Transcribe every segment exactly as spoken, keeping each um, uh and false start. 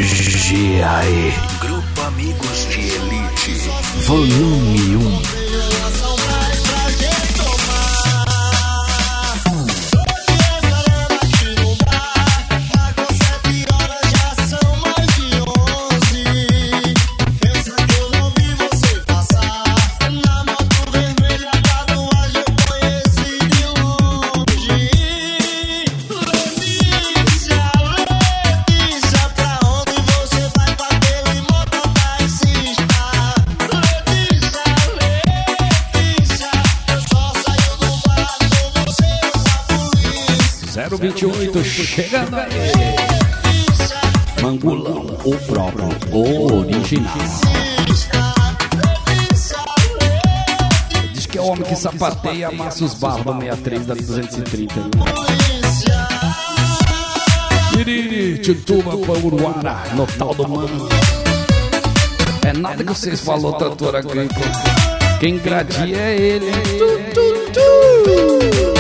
G A E Grupo Amigos de Elite Volume um. zero vinte e oito, chegando aí. Mangulão, o próprio, o original. Diz que é o homem que sapateia e amassa os barros da sessenta e três da duzentos e trinta. Iriri, Tituba, Pauruara, no tal do mano. É nada que vocês falou, trator agrícola. Quem gradia é ele. Tu, tu, tu.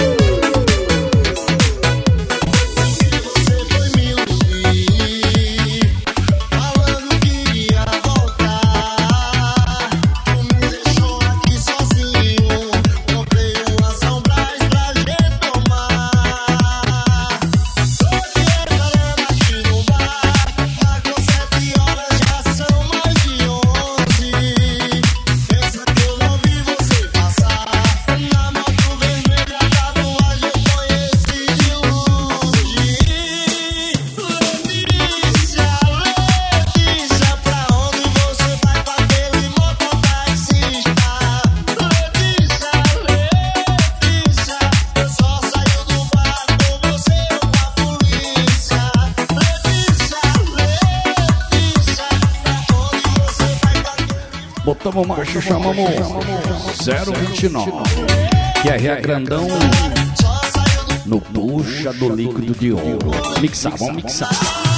Botamos marcha, chamamos zero vinte e nove, que é R grandão no bucha do líquido de ouro. Mixar, vamos mixar.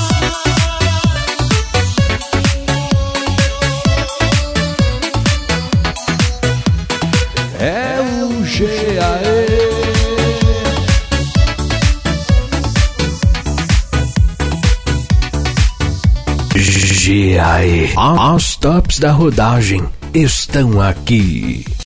É o G A E. G A E. As tops da rodagem estão aqui.